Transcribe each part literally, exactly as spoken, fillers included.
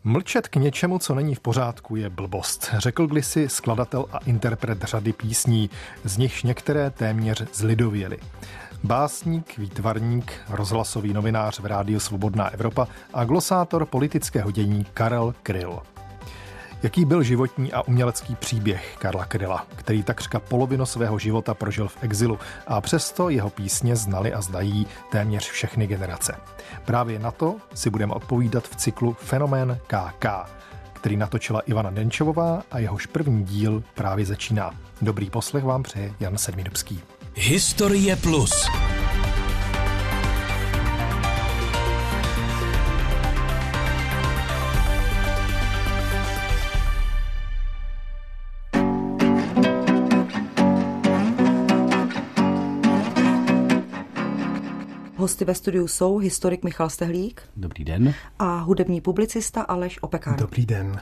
Mlčet k něčemu, co není v pořádku, je blbost, řekl kdysi skladatel a interpret řady písní, z nichž některé téměř zlidověly. Básník, výtvarník, rozhlasový novinář v rádiu Svobodná Evropa a glosátor politického dění Karel Kryl. Jaký byl životní a umělecký příběh Karla Kryla, který takřka polovinu svého života prožil v exilu a přesto jeho písně znali a znají téměř všechny generace. Právě na to si budeme odpovídat v cyklu Fenomén K K, který natočila Ivana Denčovová a jehož první díl právě začíná. Dobrý poslech vám přeje Jan Sedmidubský. Historie plus. Hosty ve studiu jsou historik Michal Stehlík. Dobrý den. A hudební publicista Aleš Opekar. Dobrý den.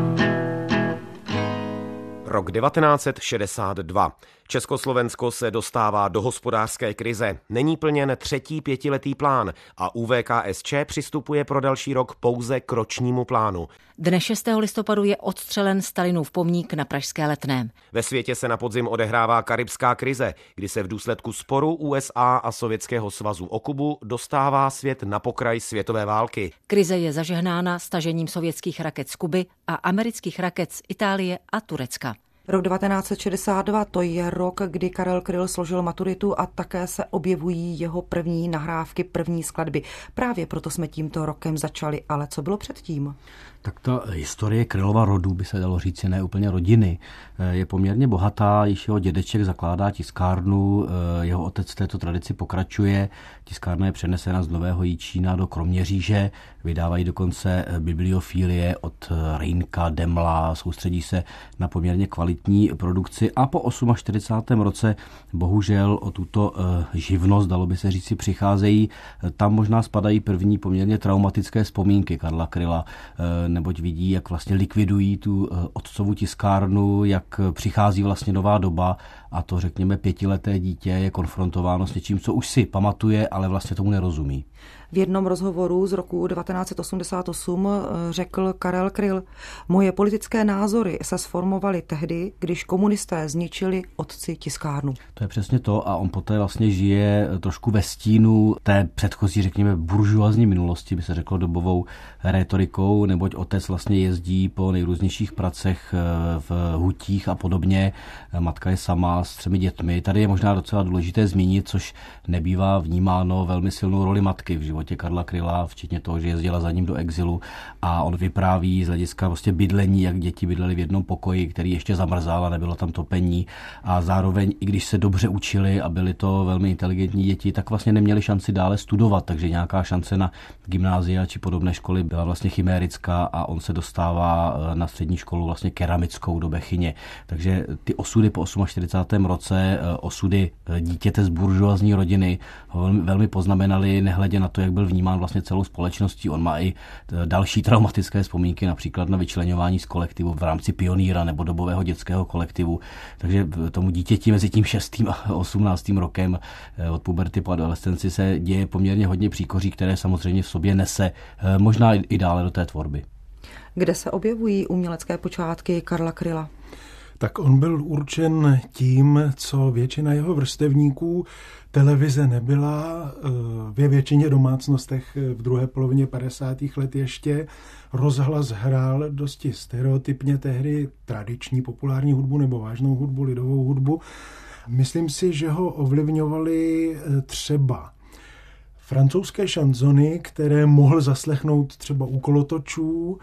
Rok devatenáct set šedesát dva. Československo se dostává do hospodářské krize. Není plněn třetí pětiletý plán a U V K S Č přistupuje pro další rok pouze k ročnímu plánu. Dne šestého listopadu je odstřelen Stalinův pomník na pražské Letném. Ve světě se na podzim odehrává karibská krize, kdy se v důsledku sporu U S A a Sovětského svazu o Kubu dostává svět na pokraj světové války. Krize je zažehnána stažením sovětských raket z Kuby a amerických raket z Itálie a Turecka. Rok devatenáct set šedesát dva, to je rok, kdy Karel Kryl složil maturitu a také se objevují jeho první nahrávky, první skladby. Právě proto jsme tímto rokem začali, ale co bylo předtím? Tak ta historie Krylova rodu, by se dalo říct, ne úplně rodiny, je poměrně bohatá, již jeho dědeček zakládá tiskárnu, jeho otec v této tradici pokračuje, tiskárna je přenesena z Nového Jičína do Kroměříže, vydávají dokonce bibliofílie od Rejnka, Demla, soustředí se na poměrně kvalitní produkci a po čtyřicátém osmém roce bohužel o tuto živnost, dalo by se říci, přicházejí. Tam možná spadají první poměrně traumatické vzpomínky Karla Kryla, neboť vidí, jak vlastně likvidují tu otcovu tiskárnu, jak přichází vlastně nová doba a to, řekněme, pětileté dítě je konfrontováno s něčím, co už si pamatuje, ale vlastně tomu nerozumí. V jednom rozhovoru z roku devatenáct set osmdesát osm řekl Karel Kryl: moje politické názory se sformovaly tehdy, když komunisté zničili otci tiskárnu. To je přesně to a on poté vlastně žije trošku ve stínu té předchozí, řekněme, buržuazní minulosti, by se řeklo dobovou rétorikou, neboť otec vlastně jezdí po nejrůznějších pracech v hutích a podobně. Matka je sama s třemi dětmi. Tady je možná docela důležité zmínit, což nebývá vnímáno, velmi silnou roli matky v životě Karla Kryla, včetně toho, že jezdila za ním do exilu a on vypráví z hlediska vlastně bydlení, jak děti bydleli v jednom pokoji, který ještě zamrzal a nebylo tam topení a zároveň, i když se dobře učili a byli to velmi inteligentní děti, tak vlastně neměli šanci dále studovat, takže nějaká šance na gymnázia či podobné školy byla vlastně chimérická a on se dostává na střední školu vlastně keramickou do Bechyně. Takže ty osudy po čtyřicátém osmém roce, osudy dítěte z buržuazní rodiny ho velmi, velmi poznamenaly, nehledě na to, jak byl vnímán vlastně celou společností. On má i další traumatické vzpomínky, například na vyčleňování z kolektivu v rámci Pionýra nebo dobového dětského kolektivu. Takže tomu dítěti mezi tím šestým a osmnáctým rokem od puberty po adolescenci se děje poměrně hodně příkoří, které samozřejmě v sobě nese možná i dále do té tvorby. Kde se objevují umělecké počátky Karla Kryla? Tak on byl určen tím, co většina jeho vrstevníků. Televize nebyla, ve většině domácnostech v druhé polovině padesátých let ještě. Rozhlas hrál dosti stereotypně tehdy tradiční populární hudbu nebo vážnou hudbu, lidovou hudbu. Myslím si, že ho ovlivňovaly třeba francouzské šanzony, které mohl zaslechnout třeba u kolotočů,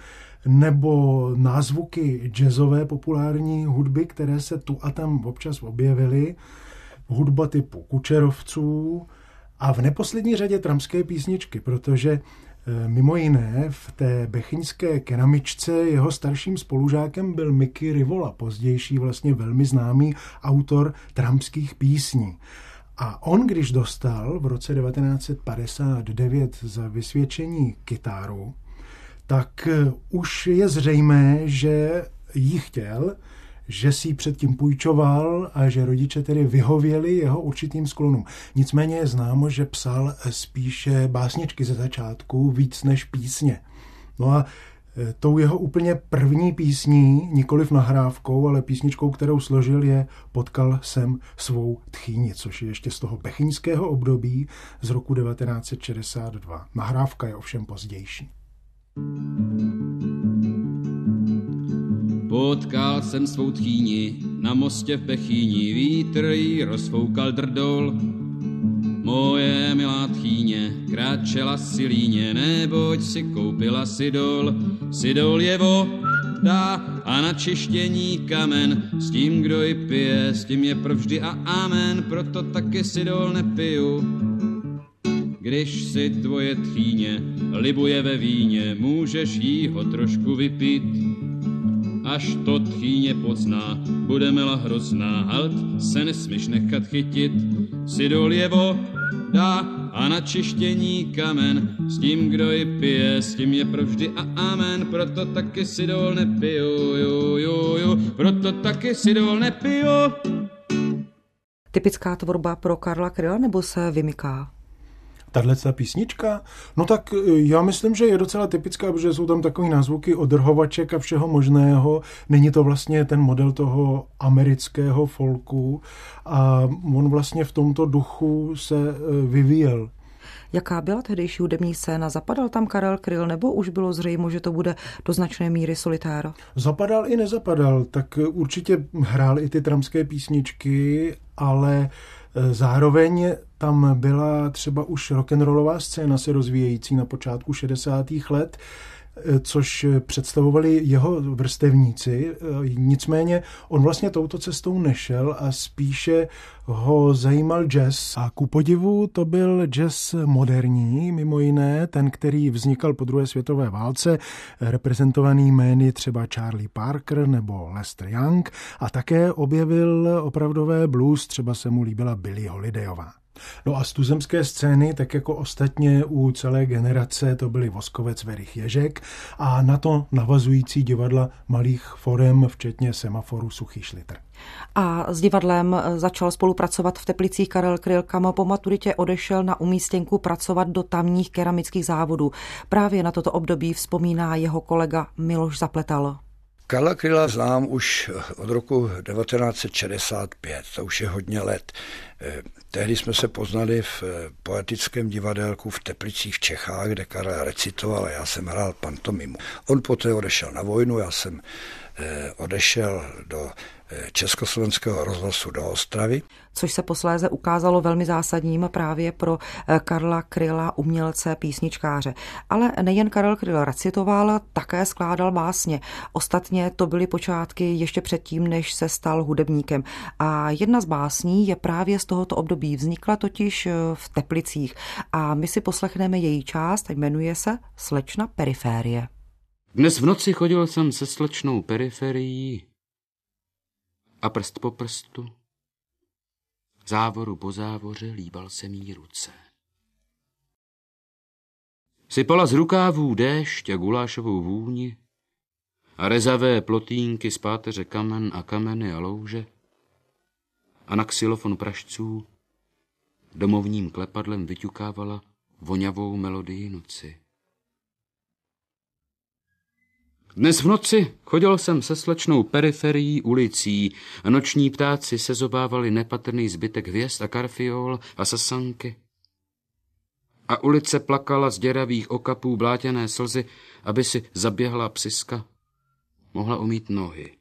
nebo názvuky jazzové populární hudby, které se tu a tam občas objevily, hudba typu Kučerovců a v neposlední řadě tramské písničky, protože mimo jiné v té bechyňské keramičce jeho starším spolužákem byl Mickey Rivola, pozdější vlastně velmi známý autor tramských písní. A on, když dostal v roce devatenáct set padesát devět za vysvědčení kytaru, tak už je zřejmé, že ji chtěl, že si ji předtím půjčoval a že rodiče tedy vyhověli jeho určitým sklonům. Nicméně je známo, že psal spíše básničky ze začátku víc než písně. No a Tou jeho úplně první písní, nikoliv nahrávkou, ale písničkou, kterou složil, je Potkal jsem svou tchýni, což je ještě z toho bechyňského období z roku devatenáct set šedesát dva. Nahrávka je ovšem pozdější. Potkal jsem svou tchýni na mostě v Bechyni, vítr jí rozfoukal drdol. Moje milá tchýně kráčela si líně, neboť si koupila sidol. Sidol je voda a na čištění kamen, s tím, kdo ji pije, s tím je provždy a amen, proto taky sidol nepiju. Když si tvoje tchýně libuje ve víně, můžeš jí ho trošku vypít. Až to tchýně pozná, bude mila hrozná, halt se nesmíš nechat chytit. Sidol je voda a na čištění kamen, s tím, kdo ji pije, s tím je provždy a amen, proto taky sidol nepiju, jo, jo, jo, proto taky sidol nepiju. Typická tvorba pro Karla Kryla nebo se vymyká? Tahle písnička? No tak já myslím, že je docela typická, protože jsou tam takový názvuky odrhovaček a všeho možného. Není to vlastně ten model toho amerického folku a on vlastně v tomto duchu se vyvíjel. Jaká byla tehdejší hudební scéna? Zapadal tam Karel Kryl nebo už bylo zřejmo, že to bude do značné míry solitér? Zapadal i nezapadal, tak určitě hrál i ty tramské písničky, ale zároveň tam byla třeba už rock'n'rollová scéna se rozvíjející na počátku šedesátých let, což představovali jeho vrstevníci. Nicméně on vlastně touto cestou nešel a spíše ho zajímal jazz. A ku podivu to byl jazz moderní, mimo jiné, ten, který vznikal po druhé světové válce, reprezentovaný jmény třeba Charlie Parker nebo Lester Young, a také objevil opravdové blues, třeba se mu líbila Billie Holidayová. No a z tuzemské scény, tak jako ostatně u celé generace, to byli Voskovec, Verich, Ježek a na to navazující divadla malých forem, včetně Semaforu, Suchý Šlitr. A s divadlem začal spolupracovat v Teplicích Karel Kryl, kam po maturitě odešel na umístěnku pracovat do tamních keramických závodů. Právě na toto období vzpomíná jeho kolega Miloš Zapletal. Karla Kryla znám už od roku devatenáct set šedesát pět, to už je hodně let. Tehdy jsme se poznali v poetickém divadelku v Teplicích v Čechách, kde Karel recitoval a já jsem hrál pantomimu. On poté odešel na vojnu, já jsem odešel do Československého rozhlasu do Ostravy. Což se posléze ukázalo velmi zásadním právě pro Karla Kryla, umělce, písničkáře. Ale nejen Karel Kryl recitoval, také skládal básně. Ostatně to byly počátky ještě předtím, než se stal hudebníkem. A jedna z básní je právě z tohoto období. Vznikla totiž v Teplicích. A my si poslechneme její část, jmenuje se Slečna periférie. Dnes v noci chodil jsem se slečnou periferií a prst po prstu, závoru po závoře líbal se mý ruce. Sypala z rukávů déšť a gulášovou vůni a rezavé plotínky z páteře kamen a kameny a louže a na xylofon pražců domovním klepadlem vyťukávala voňavou melodii noci. Dnes v noci chodil jsem se slečnou periferií ulicí a noční ptáci se zobávali nepatrný zbytek hvězd a karfiol a sasanky. A ulice plakala z děravých okapů blátěné slzy, aby si zaběhlá psiska mohla umýt nohy.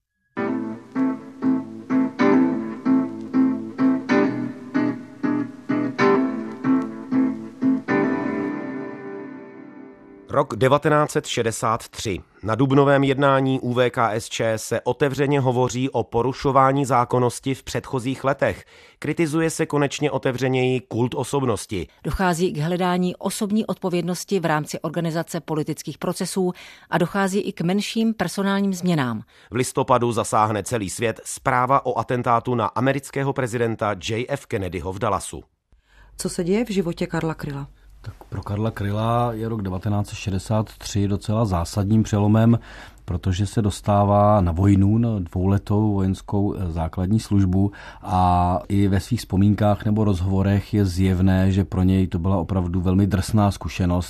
Rok devatenáct set šedesát tři. Na dubnovém jednání U V K S Č se otevřeně hovoří o porušování zákonnosti v předchozích letech. Kritizuje se konečně otevřeněji kult osobnosti. Dochází k hledání osobní odpovědnosti v rámci organizace politických procesů a dochází i k menším personálním změnám. V listopadu zasáhne celý svět zpráva o atentátu na amerického prezidenta J F Kennedyho v Dallasu. Co se děje v životě Karla Kryla? Tak pro Karla Kryla je rok devatenáct set šedesát tři docela zásadním přelomem, protože se dostává na vojnu, na dvouletou vojenskou základní službu a i ve svých vzpomínkách nebo rozhovorech je zjevné, že pro něj to byla opravdu velmi drsná zkušenost,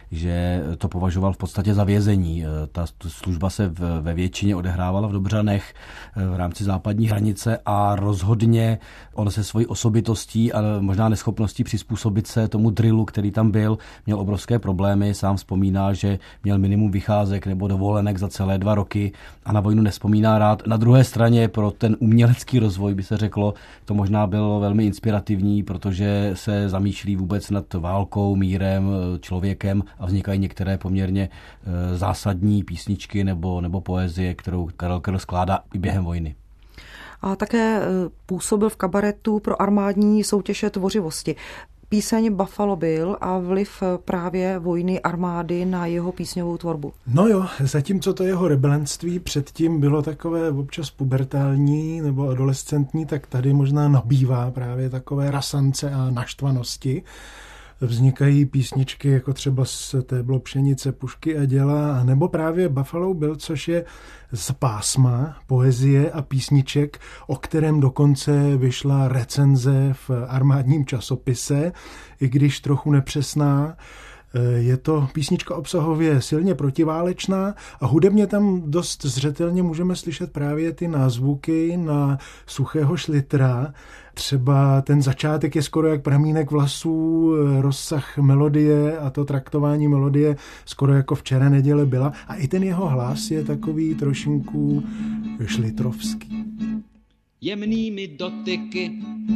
že to považoval v podstatě za vězení. Ta služba se ve většině odehrávala v Dobřanech v rámci západní hranice a rozhodně on se svojí osobitostí a možná neschopností přizpůsobit se tomu drillu, který tam byl, měl obrovské problémy. Sám vzpomíná, že měl minimum vycházek nebo dovolenek za celé dva roky a na vojnu nevzpomíná rád. Na druhé straně pro ten umělecký rozvoj by se řeklo, to možná bylo velmi inspirativní, protože se zamýšlí vůbec nad válkou, mírem, člověkem a vznikají některé poměrně zásadní písničky nebo, nebo poezie, kterou Karel Kryl skládá i během vojny. A také působil v kabaretu pro armádní soutěže tvořivosti. Píseň Buffalo Bill a vliv právě vojny armády na jeho písňovou tvorbu. No jo, zatímco to jeho rebelantství předtím bylo takové občas pubertální nebo adolescentní, tak tady možná nabývá právě takové rasance a naštvanosti. Vznikají písničky jako třeba z Té bylo pšenice, pušky a děla, nebo právě Buffalo Bill, což je z pásma poezie a písniček, o kterém dokonce vyšla recenze v armádním časopise, i když trochu nepřesná. Je to písnička obsahově silně protiválečná a hudebně tam dost zřetelně můžeme slyšet právě ty názvuky na Suchého šlitra. Třeba ten začátek je skoro jak pramínek vlasů, rozsah melodie a to traktování melodie skoro jako Včera neděle byla. A i ten jeho hlas je takový trošinku šlitrovský. Jemnými dotyky,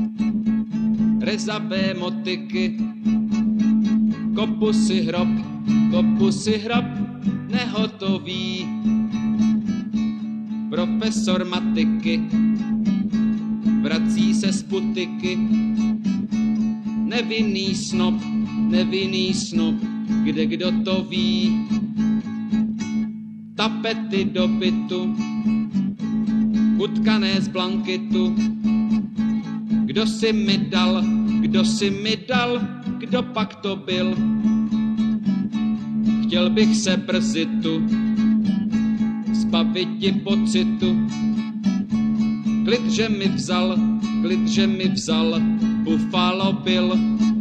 rezavé motyky, kopu si hrob, kopu si hrob, nehotový. Profesor matiky vrací se z putiky. Nevinný snob, nevinný snob, kde kdo to ví. Tapety do bytu, utkané z blankitu. Kdo si mi dal, kdo si mi dal, kdo pak to byl? Chtěl bych se brzy tu zbaviti pocitu. Klid, že mi vzal, klid, že mi vzal, Buffalo Bill.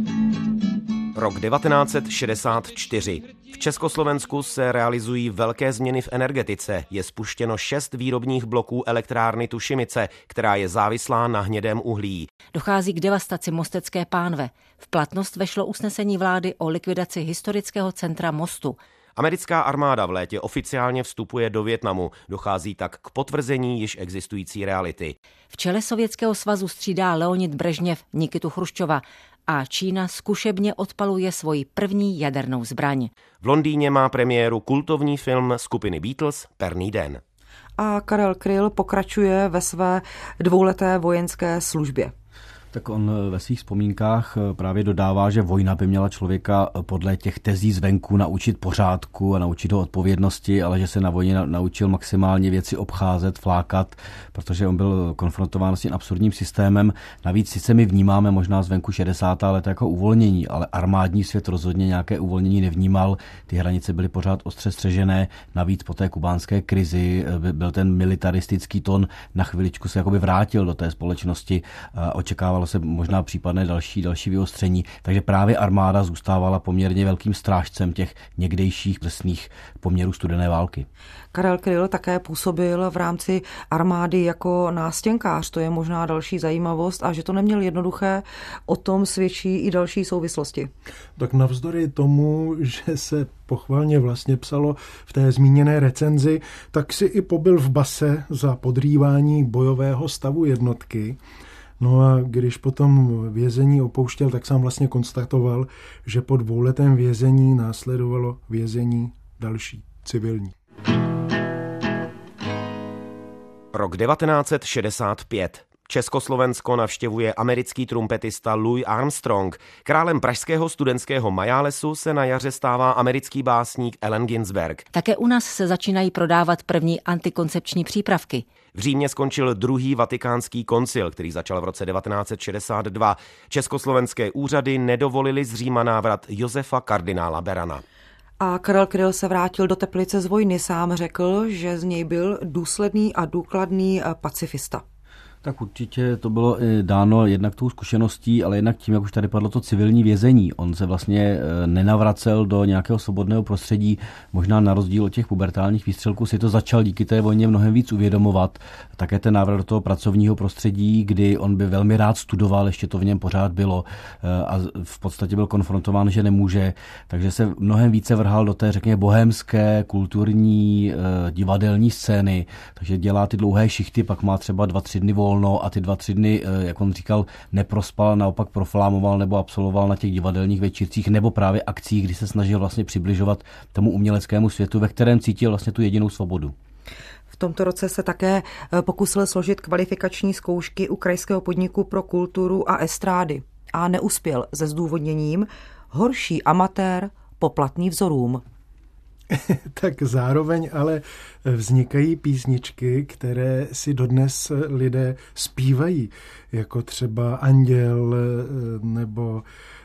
Rok devatenáct set šedesát čtyři. V Československu se realizují velké změny v energetice. Je spuštěno šest výrobních bloků elektrárny Tušimice, která je závislá na hnědém uhlí. Dochází k devastaci Mostecké pánve. V platnost vešlo usnesení vlády o likvidaci historického centra Mostu. Americká armáda v létě oficiálně vstupuje do Vietnamu. Dochází tak k potvrzení již existující reality. V čele Sovětského svazu střídá Leonid Brežněv Nikitu Chruščova a Čína zkušebně odpaluje svoji první jadernou zbraň. V Londýně má premiéru kultovní film skupiny Beatles Perný den. A Karel Kryl pokračuje ve své dvouleté vojenské službě. Tak on ve svých vzpomínkách právě dodává, že vojna by měla člověka podle těch tezí zvenku naučit pořádku a naučit ho odpovědnosti, ale že se na vojně naučil maximálně věci obcházet, flákat, protože on byl konfrontován s tím absurdním systémem. Navíc sice my vnímáme možná zvenku šedesátá let jako uvolnění, ale armádní svět rozhodně nějaké uvolnění nevnímal. Ty hranice byly pořád ostře střežené. Navíc po té kubánské krizi byl ten militaristický tón na chviličku se jakoby vrátil do té společnosti. Očekával se možná případné další, další vyostření. Takže právě armáda zůstávala poměrně velkým strážcem těch někdejších drsných poměrů studené války. Karel Kryl také působil v rámci armády jako nástěnkář, to je možná další zajímavost, a že to neměl jednoduché, o tom svědčí i další souvislosti. Tak navzdory tomu, že se pochvalně vlastně psalo v té zmíněné recenzi, tak si i pobyl v base za podrývání bojového stavu jednotky. No a když potom vězení opouštěl, tak sám vlastně konstatoval, že po dvouletém vězení následovalo vězení další, civilní. Rok devatenáct set šedesát pět. Československo navštěvuje americký trumpetista Louis Armstrong. Králem pražského studentského majálesu se na jaře stává americký básník Allen Ginsberg. Také u nás se začínají prodávat první antikoncepční přípravky. V Římě skončil druhý vatikánský koncil, který začal v roce devatenáct set šedesát dva. Československé úřady nedovolily z Říma návrat Josefa kardinála Berana. A Karel Kryl se vrátil do Teplice z vojny. Sám řekl, že z něj byl důsledný a důkladný pacifista. Tak určitě to bylo i dáno jednak tou zkušeností, ale jednak tím, jak už tady padlo to civilní vězení. On se vlastně nenavracel do nějakého svobodného prostředí, možná na rozdíl od těch pubertálních výstřelků si to začal díky té vojně mnohem víc uvědomovat. Také ten návrat do toho pracovního prostředí, kdy on by velmi rád studoval, ještě to v něm pořád bylo a v podstatě byl konfrontován, že nemůže, takže se mnohem více vrhal do té, řekněme, bohémské, kulturní, divadelní scény, takže dělá ty dlouhé šichty, pak má třeba dva, tři dny volno a ty dva, tři dny, jak on říkal, neprospal, naopak proflámoval nebo absolvoval na těch divadelních večírcích nebo právě akcích, kdy se snažil vlastně přibližovat tomu uměleckému světu, ve kterém cítil vlastně tu jedinou svobodu. V tomto roce se také pokusil složit kvalifikační zkoušky u Krajského podniku pro kulturu a estrády a neuspěl se zdůvodněním horší amatér, poplatný vzorům. Tak zároveň ale vznikají písničky, které si dodnes lidé zpívají, jako třeba Anděl nebo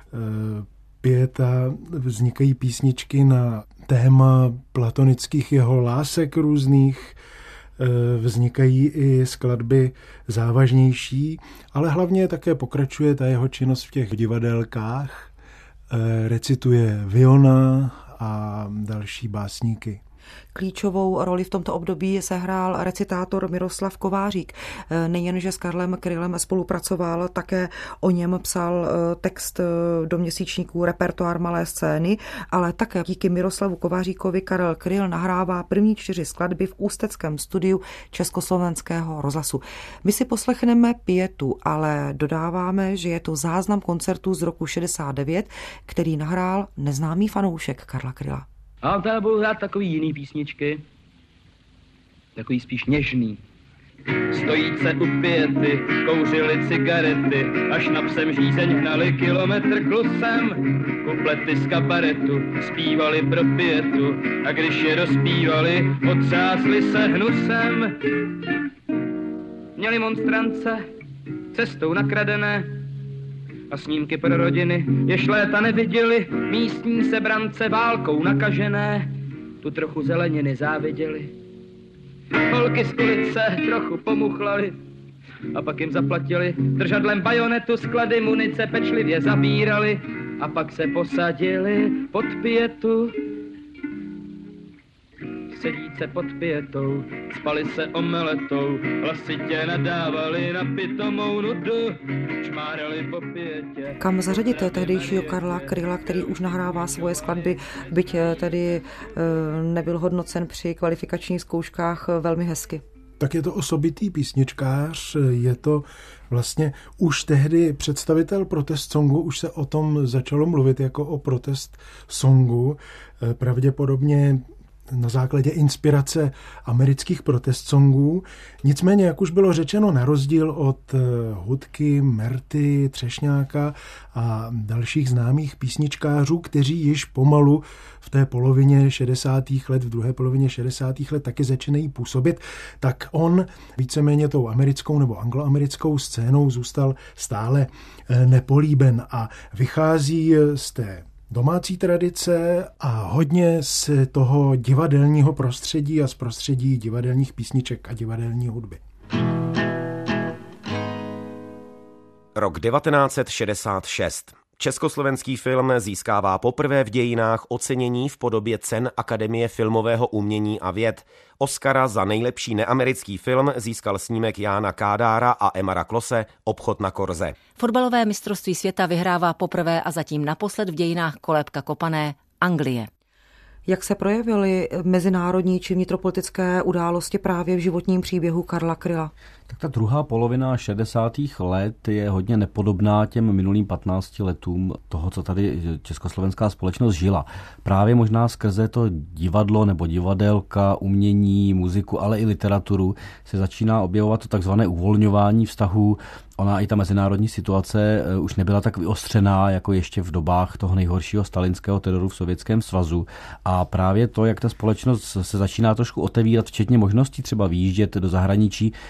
Pieta. Vznikají písničky na téma platonických jeho lásek různých, vznikají i skladby závažnější, ale hlavně také pokračuje ta jeho činnost v těch divadelkách, recituje Viona a další básníky. Klíčovou roli v tomto období sehrál recitátor Miroslav Kovářík. Nejenže s Karlem Krylem spolupracoval, také o něm psal text do měsíčníků Repertoár malé scény, ale také díky Miroslavu Kováříkovi Karel Kryl nahrává první čtyři skladby v ústeckém studiu Československého rozhlasu. My si poslechneme Pietu, ale dodáváme, že je to záznam koncertu z roku šedesát devět, který nahrál neznámý fanoušek Karla Kryla. A já budu hrát takový jiný písničky, takový spíš něžný. Stojíce u Piety, kouřili cigarety, až na psem žízeň hnali kilometr klusem. Kuplety z kabaretu, zpívali pro Pietu, a když je rozpívali, otřásli se hnusem. Měli monstrance, cestou nakradené, a snímky pro rodiny, jež léta neviděli, místní sebrance válkou nakažené, tu trochu zeleniny záviděli. Holky z ulice trochu pomuchlali a pak jim zaplatili, držadlem bajonetu sklady munice pečlivě zabírali a pak se posadili pod Pietu. Sedíce pod Pietou, spali se omeletou, hlasitě nadávali na pitomou nudu, čmárali po Pietě. Kam zařadit tehdejšího Karla Kryla, který už nahrává svoje skladby, byť tedy nebyl hodnocen při kvalifikačních zkouškách velmi hezky? Tak je to osobitý písničkář, je to vlastně už tehdy představitel protest songu, už se o tom začalo mluvit jako o protest songu, pravděpodobně na základě inspirace amerických protest songů. Nicméně, jak už bylo řečeno, na rozdíl od Hudky, Merty, Třešňáka a dalších známých písničkářů, kteří již pomalu v té polovině šedesátých let, v druhé polovině šedesátých let taky začínají působit, tak on víceméně tou americkou nebo angloamerickou scénou zůstal stále nepolíben a vychází z té domácí tradice a hodně z toho divadelního prostředí a z prostředí divadelních písniček a divadelní hudby. Rok devatenáct set šedesát šest. Československý film získává poprvé v dějinách ocenění v podobě cen Akademie filmového umění a věd. Oscara za nejlepší neamerický film získal snímek Jána Kádára a Emara Klose Obchod na Korze. Fotbalové mistrovství světa vyhrává poprvé a zatím naposled v dějinách kolébka kopané Anglie. Jak se projevily mezinárodní či vnitropolitické události právě v životním příběhu Karla Kryla? Tak ta druhá polovina šedesátých let je hodně nepodobná těm minulým patnácti letům toho, co tady československá společnost žila. Právě možná skrze to divadlo nebo divadelka, umění, muziku, ale i literaturu se začíná objevovat to takzvané uvolňování vztahů. Ona i ta mezinárodní situace už nebyla tak vyostřená, jako ještě v dobách toho nejhoršího stalinského teroru v Sovětském svazu. A právě to, jak ta společnost se začíná trošku otevírat, včetně možností třeba vyjíždět do zahraničí, přinášelo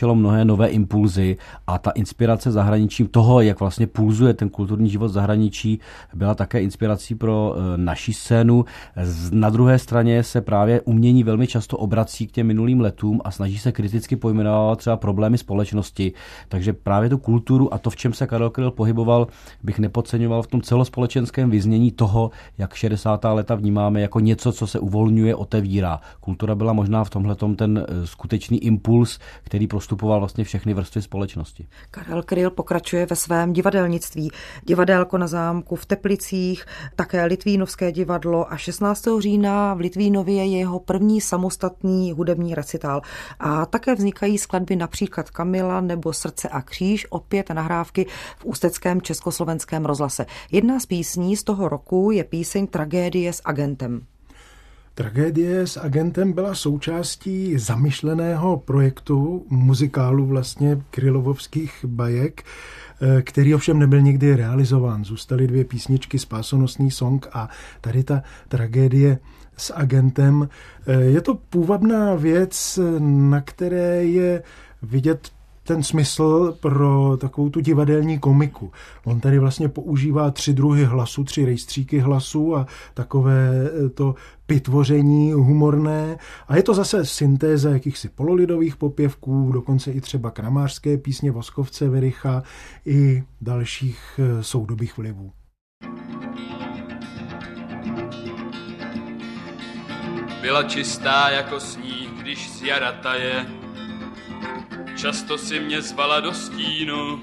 přinášelo mnohé nové impulzy a ta inspirace zahraničím toho, jak vlastně pulzuje ten kulturní život zahraničí, byla také inspirací pro naši scénu. Na druhé straně se právě umění velmi často obrací k těm minulým letům a snaží se kriticky pojmenovat třeba problémy společnosti. Takže právě tu kulturu a to, v čem se Karel Kryl pohyboval, bych nepodceňoval v tom celospolečenském vyznění toho, jak šedesátá léta vnímáme jako něco, co se uvolňuje, otevírá. Kultura byla možná v tomhletom ten skutečný impuls, který prostupoval vlastně všechny vrstvy společnosti. Karel Kryl pokračuje ve svém divadelnictví. Divadélko na zámku v Teplicích, také Litvínovské divadlo a šestnáctého října v Litvínově je jeho první samostatný hudební recitál. A také vznikají skladby například Kamila nebo Srdce a kříž, opět nahrávky v ústeckém československém rozhlase. Jedna z písní z toho roku je píseň Tragédie s agentem. Tragédie s agentem byla součástí zamýšleného projektu muzikálu vlastně krylovovských bajek, který ovšem nebyl nikdy realizován. Zůstaly dvě písničky, Spásonosný song a tady ta Tragédie s agentem. Je to půvabná věc, na které je vidět ten smysl pro takovou tu divadelní komiku. On tady vlastně používá tři druhy hlasu, tři rejstříky hlasu a takové to pitvoření humorné. A je to zase syntéza jakýchsi pololidových popěvků, dokonce i třeba kramářské písně Voskovce, Vericha i dalších soudobých vlivů. Byla čistá jako sníh, když z jara taje. Často si mě zvala do stínu.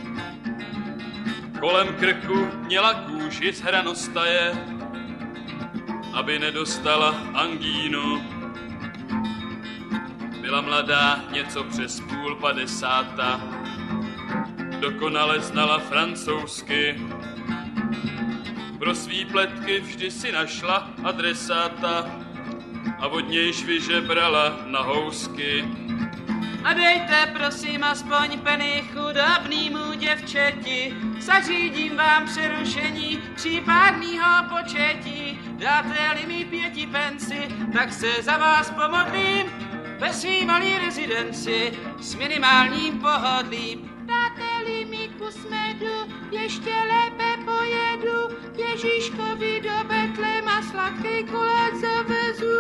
Kolem krku měla kůži z hranostaje, aby nedostala angínu. Byla mladá, něco přes půl padesáta, dokonale znala francouzsky. Pro svý pletky vždy si našla adresáta a od nějž vyžebrala na housky. A dejte prosím aspoň peny chudobnýmu děvčeti, zařídím vám přerušení případného početí. Dáte-li mi pěti penci, tak se za vás pomodlím ve svý malý rezidenci s minimálním pohodlím. Dáte-li mi kus medu, ještě lépe pojedu, Ježíškovi do Betlema sladkej kulec zavezu.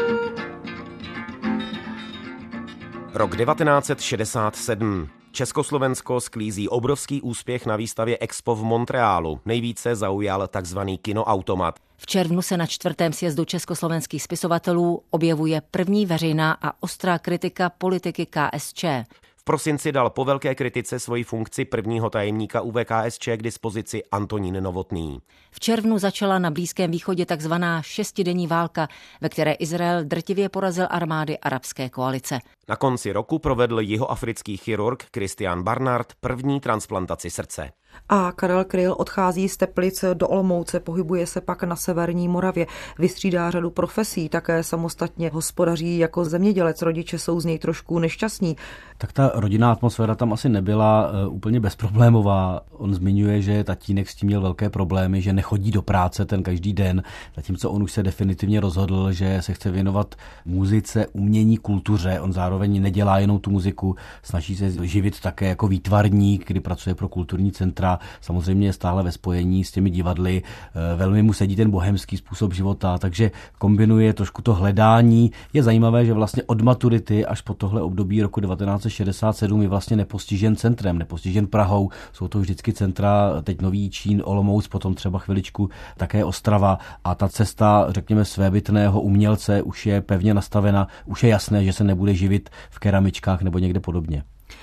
Rok devatenáct set šedesát sedm. Československo sklízí obrovský úspěch na výstavě Expo v Montrealu. Nejvíce zaujal takzvaný kinoautomat. V červnu se na čtvrtém sjezdu československých spisovatelů objevuje první veřejná a ostrá kritika politiky K S Č. V prosinci dal po velké kritice svoji funkci prvního tajemníka U V K S Č k dispozici Antonín Novotný. V červnu začala na Blízkém východě takzvaná šestidenní válka, ve které Izrael drtivě porazil armády arabské koalice. Na konci roku provedl jihoafrický chirurg Christian Barnard první transplantaci srdce. A Karel Kryl odchází z Teplic do Olomouce, pohybuje se pak na severní Moravě, vystřídá řadu profesí, také samostatně hospodaří jako zemědělec, rodiče jsou z něj trošku nešťastní. Tak ta rodinná atmosféra tam asi nebyla uh, úplně bezproblémová. On zmiňuje, že tatínek s tím měl velké problémy, že nechodí do práce ten každý den, zatímco on už se definitivně rozhodl, že se chce věnovat muzice, umění, kultuře. On zároveň nedělá jenom tu muziku, snaží se živit také jako výtvarník, kdy pracuje pro kulturní centra. Samozřejmě je stále ve spojení s těmi divadly. Velmi mu sedí ten bohemský způsob života, takže kombinuje trošku to hledání. Je zajímavé, že vlastně od maturity až po tohle období roku devatenáct set šedesát sedm je vlastně nepostižen centrem, nepostižen Prahou. Jsou to vždycky centra, teď Nový Jičín, Olomouc, potom třeba chviličku také Ostrava a ta cesta, řekněme, svébytného umělce už je pevně nastavena, už je jasné, že se nebude živit v keramičkách nebo někde podobně.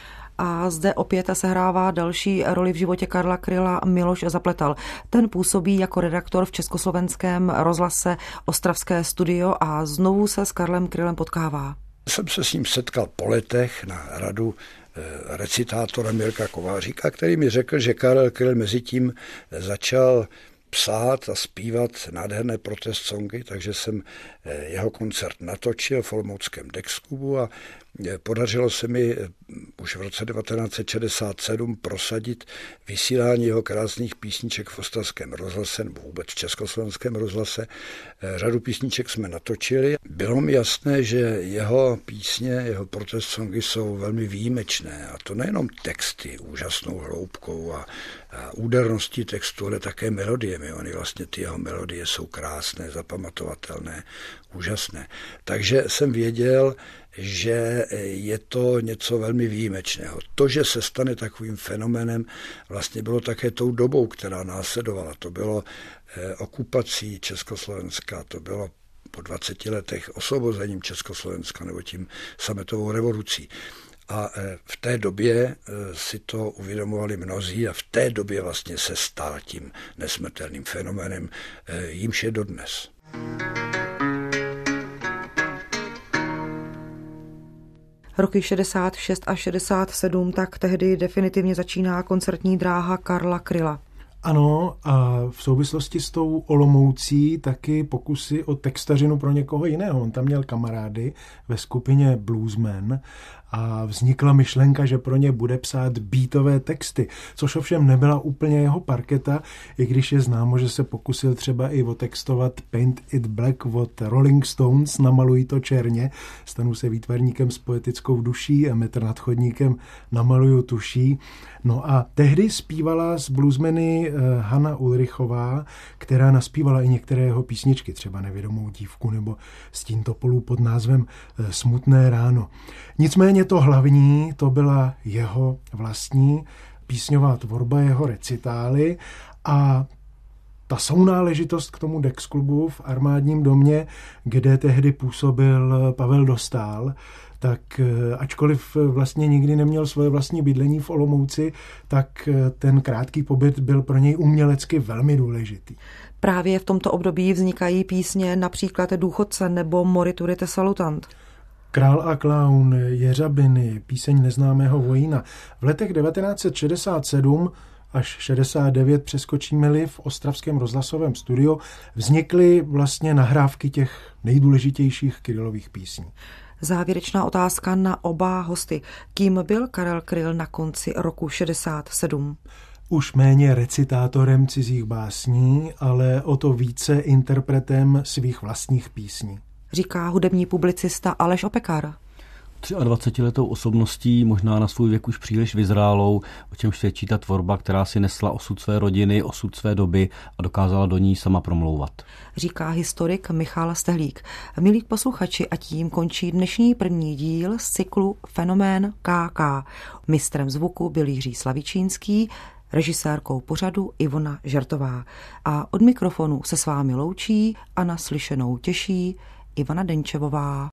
A zde opět sehrává další roli v životě Karla Kryla Miloš Zapletal. Ten působí jako redaktor v československém rozhlase Ostravské studio a znovu se s Karlem Krylem potkává. Jsem se s ním setkal po letech na radu recitátora Mirka Kováříka, který mi řekl, že Karel Kryl mezi tím začal psát a zpívat nádherné protest songy, takže jsem jeho koncert natočil v olomouckém Dex Klubu a podařilo se mi už v roce devatenáct set šedesát sedm prosadit vysílání jeho krásných písniček v ostravském rozhlase nebo vůbec v československém rozhlase. Řadu písniček jsme natočili. Bylo mi jasné, že jeho písně, jeho protest songy jsou velmi výjimečné. A to nejenom texty úžasnou hloubkou a, a úderností textu, ale také melodiemi. Ony vlastně ty jeho melodie jsou krásné, zapamatovatelné, úžasné. Takže jsem věděl, že je to něco velmi výjimečného. To, že se stane takovým fenoménem, vlastně bylo také tou dobou, která následovala. To bylo eh, okupací Československa, to bylo po dvaceti letech osvobozením Československa nebo tím sametovou revolucí. A eh, v té době eh, si to uvědomovali mnozí a v té době vlastně se stal tím nesmrtelným fenoménem, eh, jímž je dodnes. Roky šedesát šest a šedesát sedm, tak tehdy definitivně začíná koncertní dráha Karla Kryla. Ano, a v souvislosti s tou Olomoucí taky pokusy o textařinu pro někoho jiného. On tam měl kamarády ve skupině Bluesmen a vznikla myšlenka, že pro ně bude psát beatové texty, což ovšem nebyla úplně jeho parketa, i když je známo, že se pokusil třeba i otextovat Paint It Black od Rolling Stones, Namaluj to černě, stanu se výtvarníkem s poetickou duší a metr nad chodníkem namaluju tuší. No a tehdy zpívala s bluesmeny Hana Ulrichová, která naspívala i některé jeho písničky, třeba Nevědomou dívku nebo Stín topolů pod názvem Smutné ráno. Nicméně to hlavní, to byla jeho vlastní písňová tvorba, jeho recitály a ta sounáležitost k tomu Dex klubu v Armádním domě, kde tehdy působil Pavel Dostál, tak ačkoliv vlastně nikdy neměl svoje vlastní bydlení v Olomouci, tak ten krátký pobyt byl pro něj umělecky velmi důležitý. Právě v tomto období vznikají písně například Důchodce nebo Moriturite salutant. Král a klaun, Jeřabiny, píseň Neznámého vojína. V letech devatenáct set šedesát sedm až šedesát devět přeskočíme-li v ostravském rozhlasovém studiu, vznikly vlastně nahrávky těch nejdůležitějších Krylových písní. Závěrečná otázka na oba hosty. Kým byl Karel Kryl na konci roku šedesát sedm? Už méně recitátorem cizích básní, ale o to více interpretem svých vlastních písní. Říká hudební publicista Aleš Opekar. dvacetiletou osobností, možná na svůj věk už příliš vyzrálou, o čem svědčí ta tvorba, která si nesla osud své rodiny, osud své doby a dokázala do ní sama promlouvat. Říká historik Michal Stehlík. Milí posluchači, a tím končí dnešní první díl z cyklu Fenomén K K. Mistrem zvuku byl Jiří Slavičínský, režisérkou pořadu Ivona Žertová. A od mikrofonu se s vámi loučí a na slyšenou těší Ivana Denčevová.